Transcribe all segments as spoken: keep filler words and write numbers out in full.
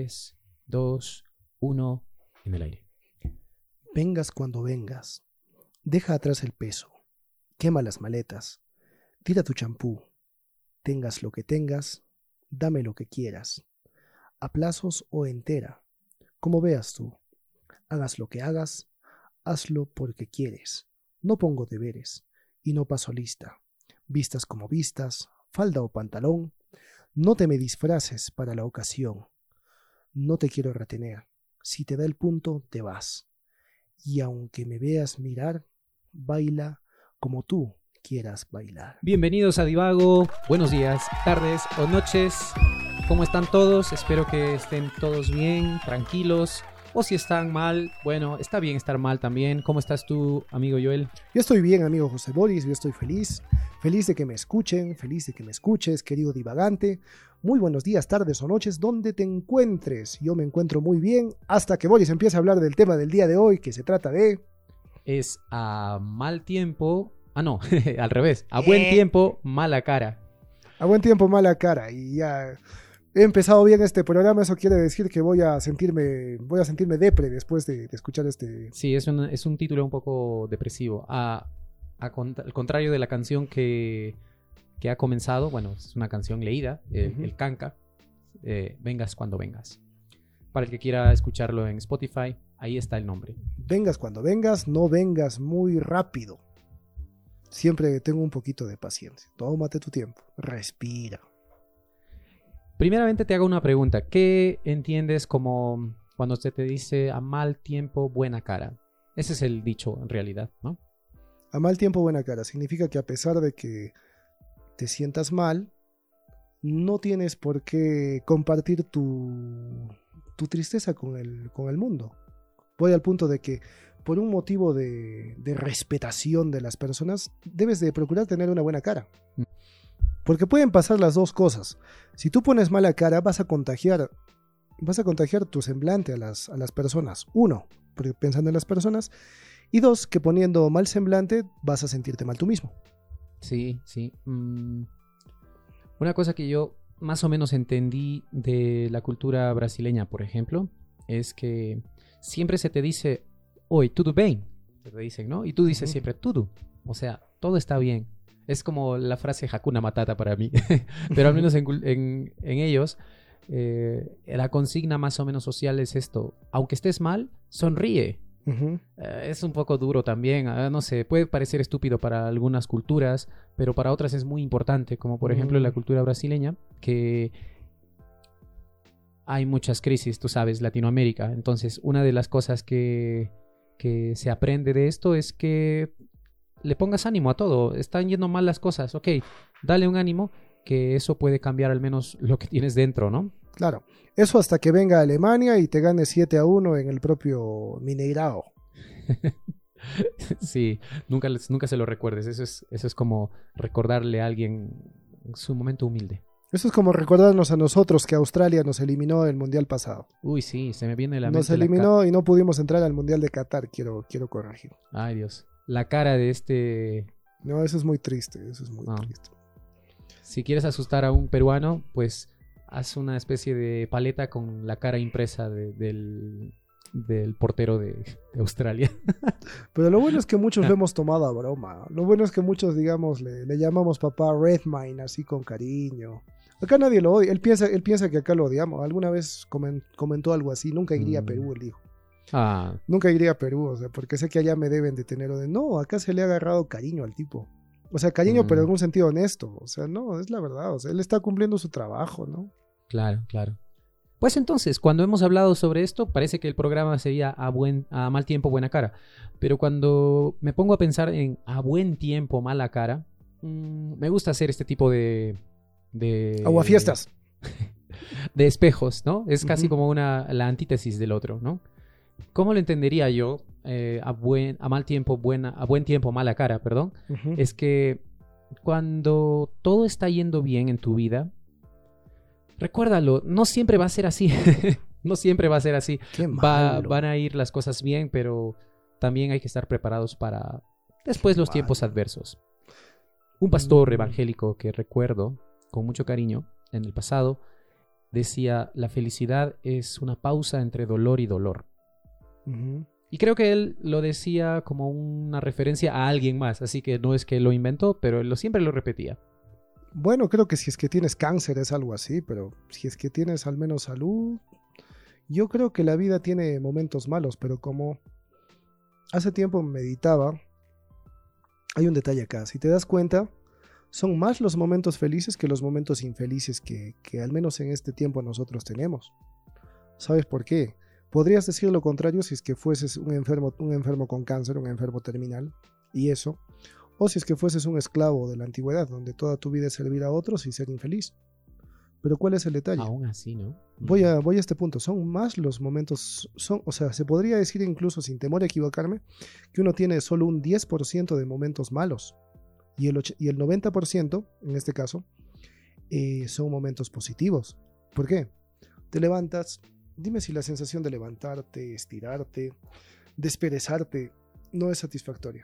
tres, dos, uno, en el aire. Vengas cuando vengas, deja atrás el peso, quema las maletas, tira tu champú, tengas lo que tengas, dame lo que quieras, a plazos o entera, como veas tú, hagas lo que hagas, hazlo porque quieres, no pongo deberes y no paso lista, vistas como vistas, falda o pantalón, no te me disfraces para la ocasión, no te quiero retener, si te da el punto te vas. Y aunque me veas mirar, baila como tú quieras bailar. Bienvenidos a Divago, buenos días, tardes o noches. ¿Cómo están todos? Espero que estén todos bien, tranquilos. O si están mal, bueno, está bien estar mal también. ¿Cómo estás tú, amigo Joel? Yo estoy bien, amigo José Boris, yo estoy feliz. Feliz de que me escuchen, feliz de que me escuches, querido divagante. Muy buenos días, tardes o noches, donde te encuentres. Yo me encuentro muy bien hasta que Boris empiece a hablar del tema del día de hoy, que se trata de... Es a mal tiempo... Ah, no, al revés. A buen tiempo, mala cara. A buen tiempo, mala cara. Y ya he empezado bien este programa, eso quiere decir que voy a sentirme voy a sentirme depre después de, de escuchar este... Sí, es un, es un título un poco depresivo. A, a cont- al contrario de la canción que... que ha comenzado, bueno, es una canción leída, el, uh-huh. el Canca, eh, Vengas cuando vengas. Para el que quiera escucharlo en Spotify, ahí está el nombre. Vengas cuando vengas, no vengas muy rápido. Siempre tengo un poquito de paciencia. Tómate tu tiempo, respira. Primeramente te hago una pregunta. ¿Qué entiendes como cuando se te dice a mal tiempo, buena cara? Ese es el dicho en realidad, ¿no? A mal tiempo, buena cara. Significa que a pesar de que te sientas mal, no tienes por qué compartir tu, tu tristeza con el, con el mundo. Voy al punto de que por un motivo de, de respetación de las personas, debes de procurar tener una buena cara. Porque pueden pasar las dos cosas. Si tú pones mala cara, vas a contagiar, vas a contagiar tu semblante a las, a las personas. Uno, pensando en las personas. Y dos, que poniendo mal semblante, vas a sentirte mal tú mismo. Sí, sí. Mm. Una cosa que yo más o menos entendí de la cultura brasileña, por ejemplo, es que siempre se te dice, oi, tudo bem, te dicen, ¿no? Y tú dices uh-huh. siempre, tudo. O sea, todo está bien. Es como la frase Hakuna Matata para mí. Pero al menos en, en, en ellos, eh, la consigna más o menos social es esto. Aunque estés mal, sonríe. Uh-huh. Uh, es un poco duro también, uh, no sé, puede parecer estúpido para algunas culturas, pero para otras es muy importante, como por uh-huh. ejemplo en la cultura brasileña, que hay muchas crisis, tú sabes, Latinoamérica. Entonces una de las cosas que, que se aprende de esto es que le pongas ánimo a todo. Están yendo mal las cosas, ok, dale un ánimo, que eso puede cambiar al menos lo que tienes dentro, ¿no? Claro, eso hasta que venga a Alemania y te gane siete a uno en el propio Mineirao. Sí, nunca, nunca se lo recuerdes. Eso es, eso es como recordarle a alguien su momento humilde. Eso es como recordarnos a nosotros que Australia nos eliminó el Mundial pasado. Uy, sí, se me viene la mente. Nos eliminó ca- y no pudimos entrar al Mundial de Qatar, quiero, quiero corregir. Ay, Dios. La cara de este... No, eso es muy triste, eso es muy no. triste. Si quieres asustar a un peruano, pues haz una especie de paleta con la cara impresa de, del, del portero de, de Australia. Pero lo bueno es que muchos lo hemos tomado a broma. Lo bueno es que muchos, digamos, le, le llamamos papá Redmayne, así con cariño. Acá nadie lo odia. Él piensa, él piensa que acá lo odiamos. Alguna vez coment, comentó algo así. Nunca iría mm. a Perú, él dijo. Ah. Nunca iría a Perú, o sea, porque sé que allá me deben de tener... De... No, acá se le ha agarrado cariño al tipo. O sea, cariño, mm. pero en un sentido honesto. O sea, no, es la verdad. O sea, él está cumpliendo su trabajo, ¿no? Claro, claro. Pues entonces, cuando hemos hablado sobre esto, parece que el programa sería a, buen, a mal tiempo, buena cara. Pero cuando me pongo a pensar en a buen tiempo, mala cara, mmm, me gusta hacer este tipo de... de Aguafiestas. De espejos, ¿no? Es casi uh-huh. como una, la antítesis del otro, ¿no? ¿Cómo lo entendería yo? Eh, a, buen, a mal tiempo, buena, a buen tiempo, mala cara, perdón. Uh-huh. Es que cuando todo está yendo bien en tu vida, recuérdalo, no siempre va a ser así. No siempre va a ser así. Va, van a ir las cosas bien, pero también hay que estar preparados para después Qué los malo. tiempos adversos. Un pastor uh-huh. evangélico que recuerdo con mucho cariño en el pasado, decía, la felicidad es una pausa entre dolor y dolor. Ujú. Y creo que él lo decía como una referencia a alguien más, así que no es que lo inventó, pero él lo, siempre lo repetía. Bueno, creo que si es que tienes cáncer es algo así, pero si es que tienes al menos salud, yo creo que la vida tiene momentos malos, pero como hace tiempo meditaba, hay un detalle acá. Si te das cuenta, son más los momentos felices que los momentos infelices que, que al menos en este tiempo nosotros tenemos. ¿Sabes por qué? Podrías decir lo contrario si es que fueses un enfermo, un enfermo con cáncer, un enfermo terminal, y eso. O si es que fueses un esclavo de la antigüedad, donde toda tu vida es servir a otros y ser infeliz. Pero ¿cuál es el detalle? Aún así, ¿no? Voy a, voy a este punto. Son más los momentos, son, o sea, se podría decir incluso sin temor a equivocarme, que uno tiene solo un diez por ciento de momentos malos. Y el, och- y el noventa por ciento, en este caso, eh, son momentos positivos. ¿Por qué? Te levantas, dime si la sensación de levantarte, estirarte, desperezarte, no es satisfactoria.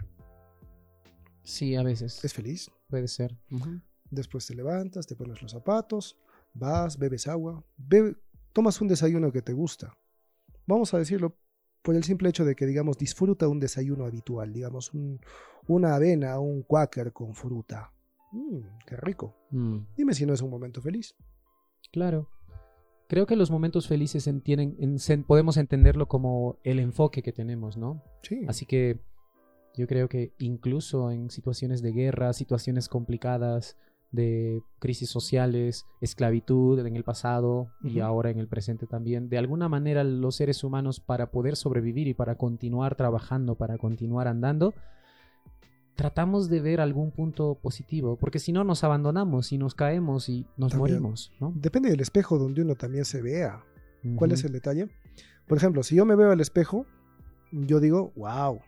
Sí, a veces. ¿Es feliz? Puede ser. Ujú. Después te levantas, te pones los zapatos, vas, bebes agua, bebe- tomas un desayuno que te gusta. Vamos a decirlo por el simple hecho de que, digamos, disfruta un desayuno habitual, digamos, un- una avena, un quaker con fruta. Mm, qué rico. Mm, Dime si no es un momento feliz. claro. Creo que los momentos felices en- tienen, en- se- podemos entenderlo como el enfoque que tenemos, ¿no? Sí. Así que yo creo que incluso en situaciones de guerra, situaciones complicadas, de crisis sociales, esclavitud en el pasado y Ujú. ahora en el presente también, de alguna manera los seres humanos para poder sobrevivir y para continuar trabajando, para continuar andando, tratamos de ver algún punto positivo, porque si no nos abandonamos y nos caemos y nos También. morimos, ¿no? Depende del espejo donde uno también se vea. ¿Cuál Ujú. es el detalle? Por ejemplo, si yo me veo al espejo, yo digo, wow,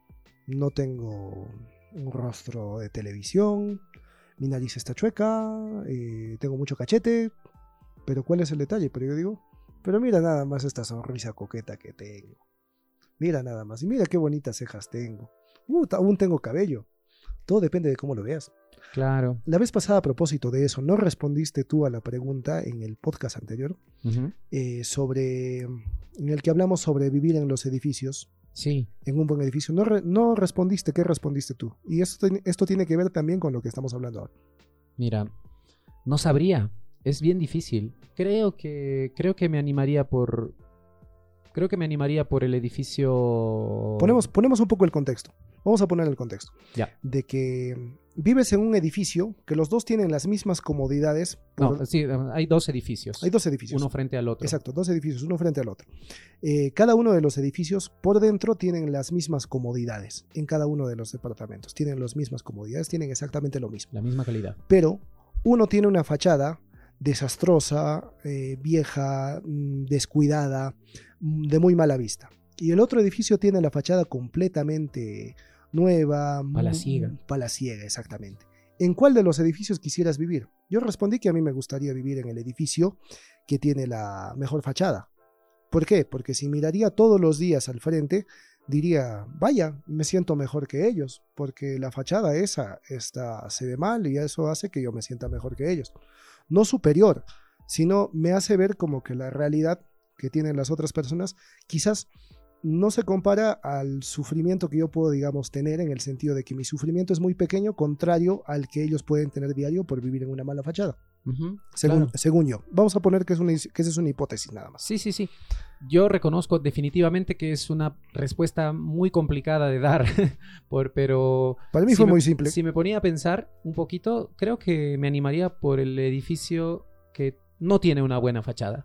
no tengo un rostro de televisión, mi nariz está chueca, eh, tengo mucho cachete, pero ¿cuál es el detalle? Pero yo digo, pero mira nada más esta sonrisa coqueta que tengo. Mira nada más, y mira qué bonitas cejas tengo. Uh, aún tengo cabello. Todo depende de cómo lo veas. Claro. La vez pasada, a propósito de eso, no respondiste tú a la pregunta en el podcast anterior Ujú. eh, sobre, en el que hablamos sobre vivir en los edificios, Sí. en un buen edificio. No, re- no respondiste, ¿qué respondiste tú? Y esto, esto tiene que ver también con lo que estamos hablando ahora. Mira, no sabría. Es bien difícil. Creo que, creo que me animaría por, creo que me animaría por el edificio. Ponemos, ponemos un poco el contexto. Vamos a poner el contexto. Ya. De que vives en un edificio que los dos tienen las mismas comodidades. por- No, sí, hay dos edificios. Hay dos edificios. Uno frente al otro. Exacto, dos edificios, uno frente al otro. Eh, cada uno de los edificios por dentro tienen las mismas comodidades. En cada uno de los departamentos tienen las mismas comodidades, tienen exactamente lo mismo. La misma calidad. Pero uno tiene una fachada desastrosa, eh, vieja, mm, descuidada, mm, de muy mala vista. Y el otro edificio tiene la fachada completamente nueva, mm, Palaciega. palaciega, exactamente. ¿En cuál de los edificios quisieras vivir? Yo respondí que a mí me gustaría vivir en el edificio que tiene la mejor fachada. ¿Por qué? Porque si miraría todos los días al frente, diría, vaya, me siento mejor que ellos, porque la fachada esa está, se ve mal y eso hace que yo me sienta mejor que ellos. No superior, sino me hace ver como que la realidad que tienen las otras personas quizás no se compara al sufrimiento que yo puedo, digamos, tener, en el sentido de que mi sufrimiento es muy pequeño, contrario al que ellos pueden tener diario por vivir en una mala fachada, Ujú, según, claro. según yo. Vamos a poner que, es una, que esa es una hipótesis nada más. Sí, sí, sí. Yo reconozco definitivamente que es una respuesta muy complicada de dar, por, pero Para mí si fue me- muy simple. Si me ponía a pensar un poquito, creo que me animaría por el edificio que no tiene una buena fachada.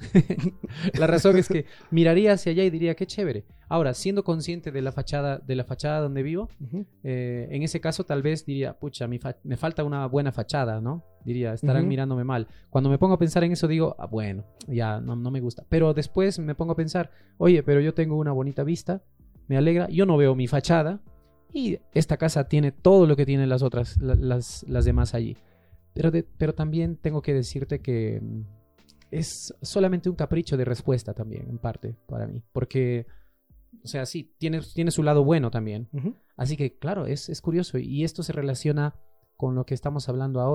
La razón es que miraría hacia allá y diría, qué chévere. Ahora, siendo consciente de la fachada, de la fachada donde vivo, Ujú. eh, en ese caso tal vez diría, pucha, mi fa- me falta una buena fachada, ¿no? Diría, estarán Ujú. mirándome mal. Cuando me pongo a pensar en eso digo, ah, bueno, ya no, no me gusta. Pero después me pongo a pensar, oye, pero yo tengo una bonita vista, me alegra, yo no veo mi fachada y esta casa tiene todo lo que tienen las otras, la- las, las demás allí. Pero, de- pero también tengo que decirte que mm, es solamente un capricho de respuesta también, en parte, para mí. Porque, o sea, sí, tiene, tiene su lado bueno también. Ujú. Así que, claro, es, es curioso. Y esto se relaciona con lo que estamos hablando ahora.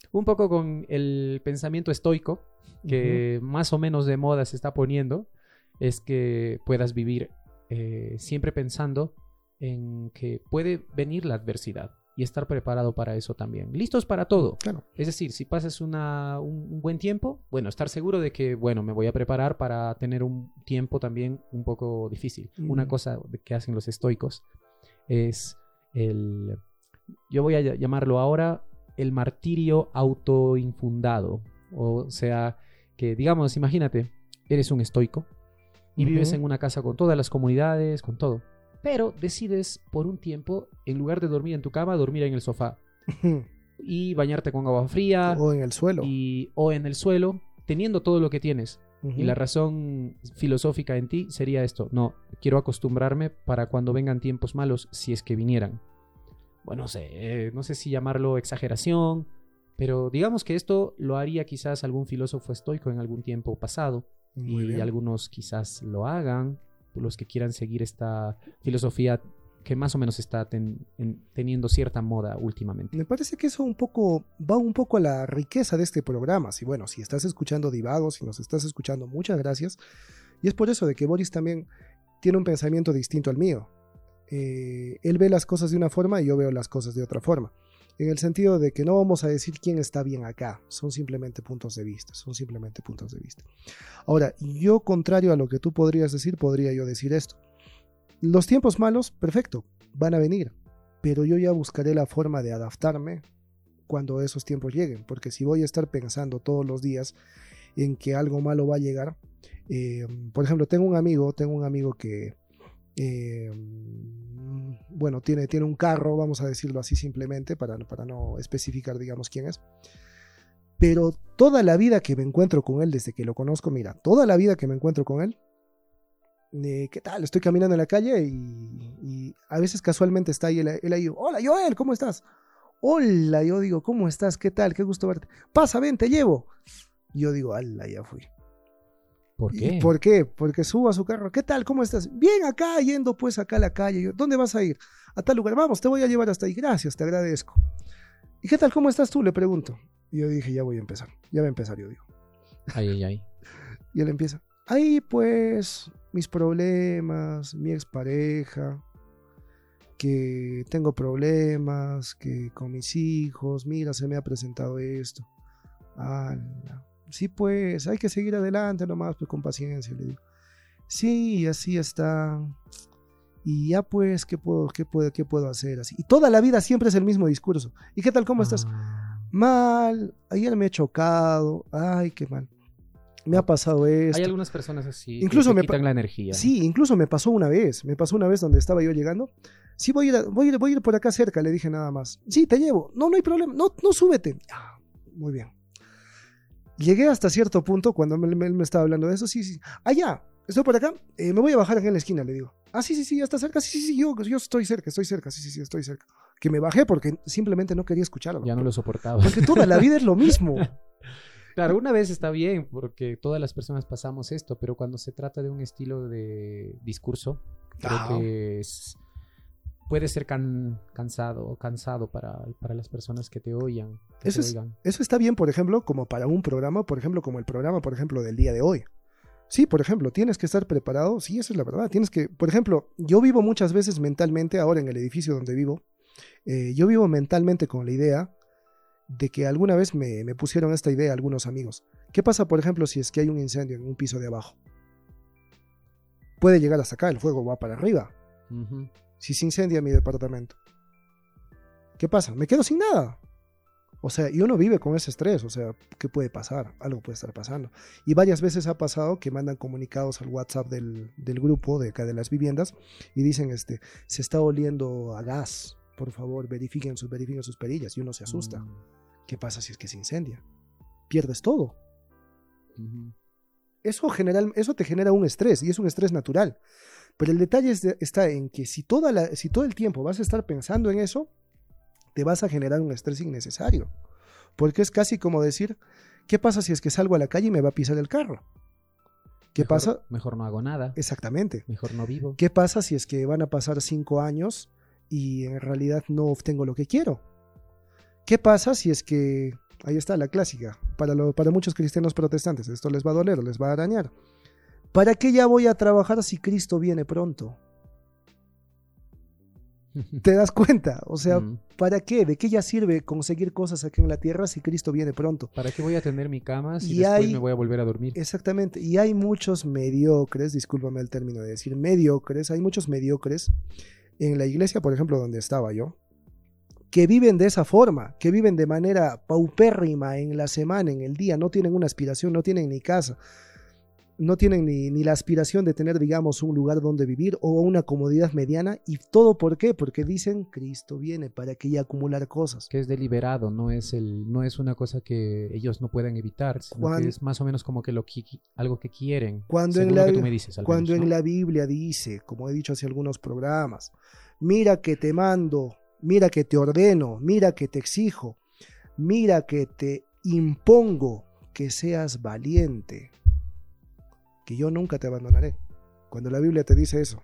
un poco con el pensamiento estoico, que uh-huh. más o menos de moda se está poniendo, es que puedas vivir eh, siempre pensando en que puede venir la adversidad y estar preparado para eso también. Listos para todo. Claro. Es decir, si pasas una, un, un buen tiempo, bueno, estar seguro de que, bueno, me voy a preparar para tener un tiempo también un poco difícil. Uh-huh. Una cosa que hacen los estoicos es el... Yo voy a llamarlo ahora el martirio autoinfundado. O sea, que digamos, imagínate, eres un estoico y uh-huh. vives en una casa con todas las comunidades, con todo. Pero decides por un tiempo, en lugar de dormir en tu cama, dormir en el sofá. Uh-huh. Y bañarte con agua fría. O en el suelo. Y, o en el suelo, teniendo todo lo que tienes. Uh-huh. Y la razón filosófica en ti sería esto. No, quiero acostumbrarme para cuando vengan tiempos malos, si es que vinieran. Bueno, no sé, eh, no sé si llamarlo exageración, pero digamos que esto lo haría quizás algún filósofo estoico en algún tiempo pasado. Muy y bien. Algunos quizás lo hagan, los que quieran seguir esta filosofía que más o menos está ten, en, teniendo cierta moda últimamente. Me parece que eso un poco va un poco a la riqueza de este programa. Si bueno, si estás escuchando Divagos, si nos estás escuchando, muchas gracias. Y es por eso de que Boris también tiene un pensamiento distinto al mío. Eh, él ve las cosas de una forma y yo veo las cosas de otra forma. En el sentido de que no vamos a decir quién está bien acá. Son simplemente puntos de vista. Son simplemente puntos de vista. Ahora, yo, contrario a lo que tú podrías decir, podría yo decir esto. Los tiempos malos, perfecto, van a venir. Pero yo ya buscaré la forma de adaptarme cuando esos tiempos lleguen. Porque si voy a estar pensando todos los días en que algo malo va a llegar. Eh, por ejemplo, tengo un amigo, tengo un amigo que... Eh, bueno, tiene, tiene un carro, vamos a decirlo así simplemente, para, para no especificar, digamos, quién es. Pero toda la vida que me encuentro con él, desde que lo conozco, mira, toda la vida que me encuentro con él, eh, ¿qué tal? Estoy caminando en la calle y, y a veces casualmente está ahí él, él ahí, hola Joel, ¿cómo estás? Hola, yo digo, ¿cómo estás? ¿Qué tal? Qué gusto verte. Pasa, ven, te llevo. Yo digo, ala, ya fui. ¿Por qué? ¿Por qué? Porque subo a su carro. ¿Qué tal? ¿Cómo estás? Bien, acá, yendo pues acá a la calle. Yo, ¿dónde vas a ir? A tal lugar. Vamos, te voy a llevar hasta ahí. Gracias, te agradezco. ¿Y qué tal? ¿Cómo estás tú? Le pregunto. Y yo dije, ya voy a empezar. Ya voy a empezar, yo digo. Ay, ay, ay. Y él empieza. Ahí pues, mis problemas, mi expareja, que tengo problemas, que con mis hijos, mira, se me ha presentado esto. Ala. Sí, pues, hay que seguir adelante nomás, pues con paciencia, le digo. Sí, así está. Y ya pues, ¿qué puedo, qué puedo, qué puedo hacer? Así. Y toda la vida siempre es el mismo discurso. ¿Y qué tal, cómo estás? Ah. Mal, ayer me he chocado, ay, qué mal. Me ha pasado esto. Hay algunas personas así incluso que te me quitan pa- la energía. Sí, incluso me pasó una vez. Me pasó una vez donde estaba yo llegando. Sí, voy a ir, a- voy a ir, voy a ir por acá cerca, le dije nada más. Sí, te llevo. No, no hay problema. No, no súbete. Ah, muy bien. Llegué hasta cierto punto cuando él me, me estaba hablando de eso. Sí, sí. Allá, estoy por acá. Eh, me voy a bajar acá en la esquina, le digo. Ah, sí, sí, sí, ya está cerca. Sí, sí, sí, yo, yo estoy cerca, estoy cerca. Sí, sí, sí, estoy cerca. Que me bajé porque simplemente no quería escucharlo. Ya no lo soportaba. Porque toda la vida es lo mismo. Claro, una vez está bien, porque todas las personas pasamos esto, pero cuando se trata de un estilo de discurso, creo Ah. que es, puede ser can, cansado o cansado para, para las personas que te oigan. Que Eso te es- oigan. Eso está bien, por ejemplo, como para un programa, por ejemplo, como el programa, por ejemplo, del día de hoy. Sí, por ejemplo, tienes que estar preparado. Sí, eso es la verdad. Tienes que, por ejemplo, yo vivo muchas veces mentalmente, ahora en el edificio donde vivo, eh, yo vivo mentalmente con la idea de que alguna vez me, me pusieron esta idea algunos amigos. ¿Qué pasa, por ejemplo, si es que hay un incendio en un piso de abajo? Puede llegar hasta acá, el fuego va para arriba. Ujú. Si se incendia mi departamento, ¿qué pasa? Me quedo sin nada. O sea, y uno vive con ese estrés. O sea, ¿qué puede pasar? Algo puede estar pasando. Y varias veces ha pasado que mandan comunicados al WhatsApp del, del grupo de acá de las viviendas y dicen, este, se está oliendo a gas. Por favor, verifiquen sus, verifiquen sus perillas. Y uno se asusta. Mm. ¿Qué pasa si es que se incendia? Pierdes todo. Ujú. Eso, general, eso te genera un estrés y es un estrés natural. Pero el detalle es de- está en que si, toda la, si todo el tiempo vas a estar pensando en eso, te vas a generar un estrés innecesario. Porque es casi como decir, ¿qué pasa si es que salgo a la calle y me va a pisar el carro? ¿Qué Mejor- pasa? Mejor no hago nada. Exactamente. Mejor no vivo. ¿Qué pasa si es que van a pasar cinco años y en realidad no obtengo lo que quiero? ¿Qué pasa si es que Ahí está la clásica. Para, lo, para muchos cristianos protestantes esto les va a doler, les va a arañar. ¿Para qué ya voy a trabajar si Cristo viene pronto? ¿Te das cuenta? O sea, mm. ¿para qué? ¿De qué ya sirve conseguir cosas aquí en la tierra si Cristo viene pronto? ¿Para qué voy a tener mi cama si y después hay, me voy a volver a dormir? Exactamente. Y hay muchos mediocres, discúlpame el término de decir mediocres, hay muchos mediocres en la iglesia, por ejemplo, donde estaba yo, que viven de esa forma, que viven de manera paupérrima en la semana, en el día, no tienen una aspiración, no tienen ni casa. No tienen ni, ni la aspiración de tener, digamos, un lugar donde vivir o una comodidad mediana. ¿Y todo por qué? Porque dicen, Cristo viene, ¿para qué ya acumular cosas? Que es deliberado, no es, el, no es una cosa que ellos no pueden evitar, sino cuando, que es más o menos como que lo, algo que quieren, cuando según en la, lo que tú me dices. Cuando menos, en ¿no? la Biblia dice, como he dicho hace algunos programas, mira que te mando, mira que te ordeno, mira que te exijo, mira que te impongo que seas valiente. Que yo nunca te abandonaré. Cuando la Biblia te dice eso,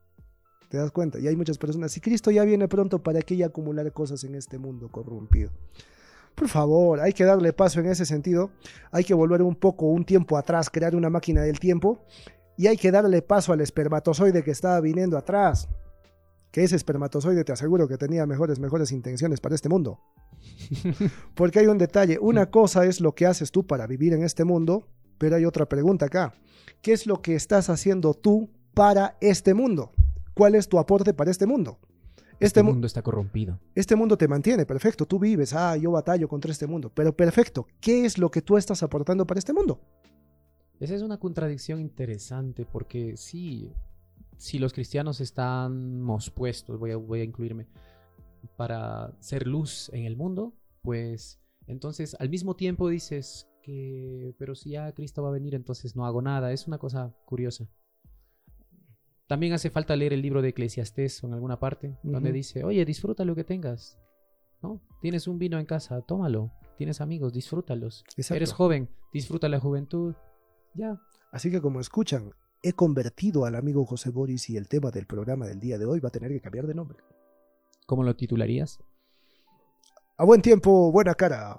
te das cuenta. Y hay muchas personas, si Cristo ya viene pronto, ¿para qué ya acumular cosas en este mundo corrompido? Por favor, hay que darle paso en ese sentido. Hay que volver un poco, un tiempo atrás, crear una máquina del tiempo. Y hay que darle paso al espermatozoide que estaba viniendo atrás. Que ese espermatozoide, te aseguro que tenía mejores, mejores intenciones para este mundo. Porque hay un detalle. Una cosa es lo que haces tú para vivir en este mundo, pero hay otra pregunta acá. ¿Qué es lo que estás haciendo tú para este mundo? ¿Cuál es tu aporte para este mundo? Este, este mundo está corrompido. Este mundo te mantiene, perfecto. Tú vives, ah, yo batallo contra este mundo. Pero perfecto, ¿qué es lo que tú estás aportando para este mundo? Esa es una contradicción interesante porque sí, si los cristianos estamos puestos, voy a, voy a incluirme, para ser luz en el mundo, pues entonces al mismo tiempo dices... Que, pero si ya Cristo va a venir, entonces no hago nada. Es una cosa curiosa. También hace falta leer el libro de Eclesiastés en alguna parte, uh-huh. donde dice, oye, disfruta lo que tengas, ¿no? Tienes un vino en casa, tómalo. Tienes amigos, disfrútalos. Exacto. Eres joven, disfruta la juventud. Ya. Así que como escuchan, he convertido al amigo José Boris y el tema del programa del día de hoy va a tener que cambiar de nombre. ¿Cómo lo titularías? A buen tiempo, buena cara.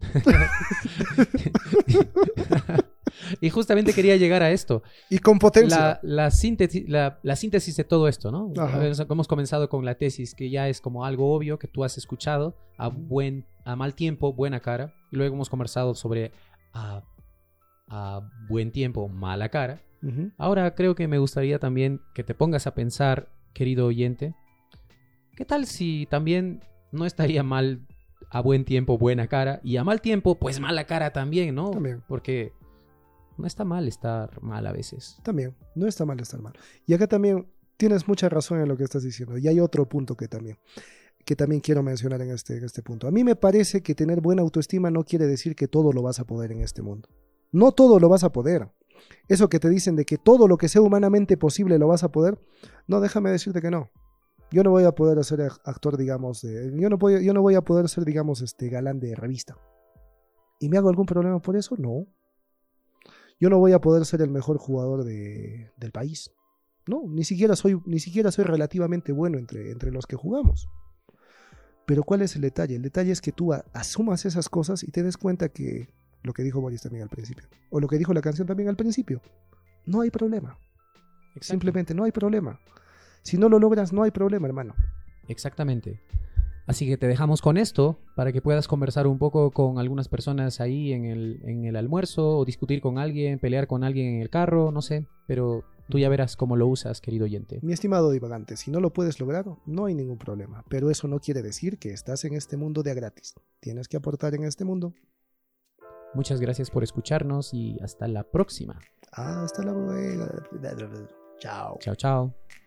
Y justamente quería llegar a esto. Y con potencia. La, la, síntesis, la, la síntesis de todo esto, ¿no? Ajá. Hemos comenzado con la tesis, que ya es como algo obvio que tú has escuchado, a, buen, a mal tiempo, buena cara. Y luego hemos conversado sobre a, a buen tiempo, mala cara. Uh-huh. Ahora creo que me gustaría también que te pongas a pensar, querido oyente, ¿qué tal si también no estaría mal a buen tiempo, buena cara, y a mal tiempo, pues mala cara también, ¿no? También. Porque no está mal estar mal a veces. También, no está mal estar mal. Y acá también tienes mucha razón en lo que estás diciendo. Y hay otro punto que también, que también quiero mencionar en este, en este punto. A mí me parece que tener buena autoestima no quiere decir que todo lo vas a poder en este mundo. No todo lo vas a poder. Eso que te dicen de que todo lo que sea humanamente posible lo vas a poder, no, déjame decirte que no. Yo no voy a poder ser actor, digamos, de, yo, no voy, yo no voy a poder ser, digamos, este galán de revista. ¿Y me hago algún problema por eso? No. Yo no voy a poder ser el mejor jugador de, del país. No, ni siquiera soy, ni siquiera soy relativamente bueno entre, entre los que jugamos. Pero ¿cuál es el detalle? El detalle es que tú a, asumas esas cosas y te des cuenta que lo que dijo Boris también al principio, o lo que dijo la canción también al principio, no hay problema. Exacto. Simplemente no hay problema. Si no lo logras, no hay problema, hermano. Exactamente. Así que te dejamos con esto para que puedas conversar un poco con algunas personas ahí en el, en el almuerzo, o discutir con alguien, pelear con alguien en el carro, no sé. Pero tú ya verás cómo lo usas, querido oyente. Mi estimado divagante, si no lo puedes lograr, no hay ningún problema. Pero eso no quiere decir que estás en este mundo de a gratis. Tienes que aportar en este mundo. Muchas gracias por escucharnos y hasta la próxima. Hasta la próxima. Chao. Chao, chao.